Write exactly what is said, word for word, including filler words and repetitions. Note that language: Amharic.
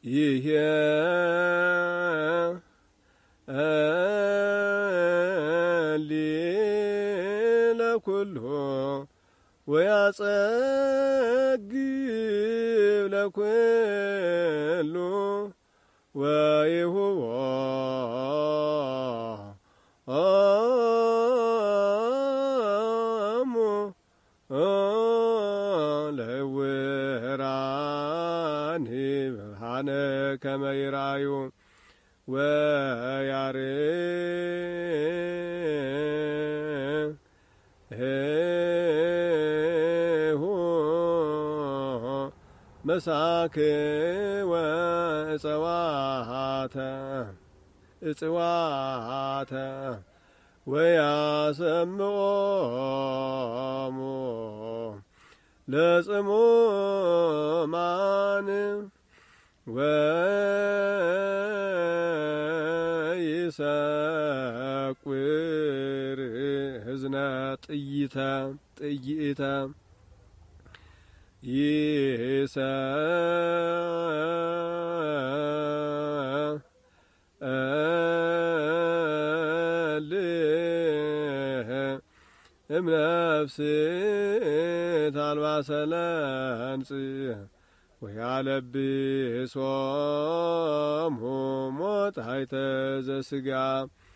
ይሄ ለኩሉ ወያጸግብ ለኩሉ ወይሁቦ ኦሙ ለዕውራን ብርሃነ ከመ ይርአዩ ወያርኅዉ መሳክወ እጽዋተ እጽዋተ ወያሰምዖሙ ለጽሙማን ወይሰቁር ህዝነ ጥይተ ጥይእተ ይሰ እምነፍስ ታልባሰ ለንጽ ወያለብሶሙ ሞጣይተ ዘሥጋ